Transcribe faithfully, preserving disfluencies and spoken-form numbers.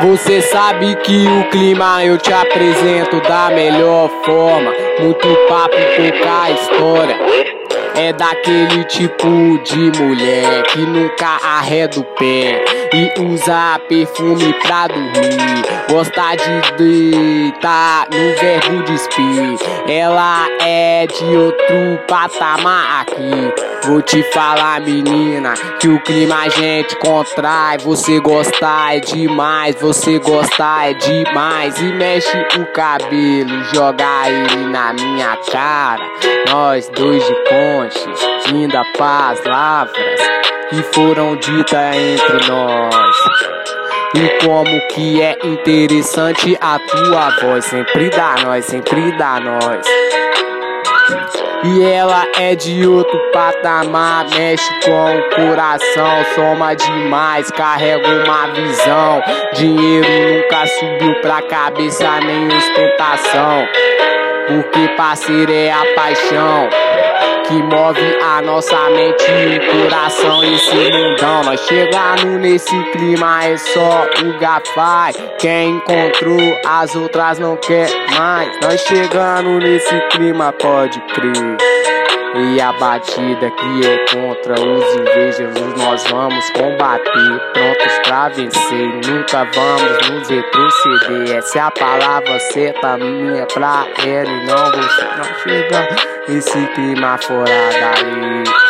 Você sabe que o clima eu te apresento da melhor forma. Muito papo, pouca história. É daquele tipo de mulher que nunca arreda o pé e usa perfume pra dormir. Gosta de deitar no verbo despir. Ela é de outro patamar aqui. Vou te falar, menina, que o clima a gente contrai. Você gostar é demais, você gostar é demais. E mexe o cabelo, joga ele na minha cara. Nós dois de ponte, linda paz, lavras que foram ditas entre nós. E como que é interessante a tua voz, sempre dá nós, sempre dá nós. E ela é de outro patamar, mexe com o coração, soma demais, carrega uma visão. Dinheiro nunca subiu pra cabeça, nem ostentação, porque parceiro é a paixão que move a nossa mente e o coração. Esse mundão, nós chegando nesse clima é só o gafai. Quem encontrou as outras não quer mais. Nós chegando nesse clima, pode crer. E a batida que é contra os invejosos nós vamos combater, prontos pra vencer, nunca vamos nos retroceder. Essa é a palavra certa minha pra ela e não você. Não chega esse clima fora daí.